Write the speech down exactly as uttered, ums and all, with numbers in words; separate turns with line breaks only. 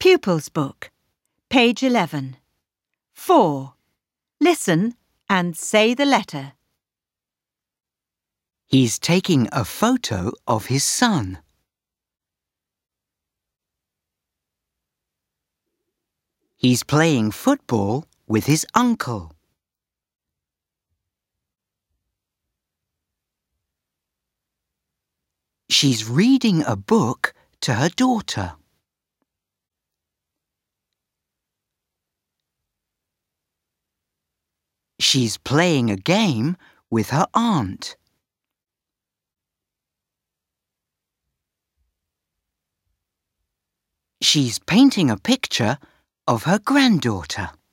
Pupils Book, page eleven. four. Listen and say the letter.
He's taking a photo of his son. He's playing football with his uncle. She's reading a book to her daughter. She's playing a game with her aunt. She's painting a picture of her granddaughter.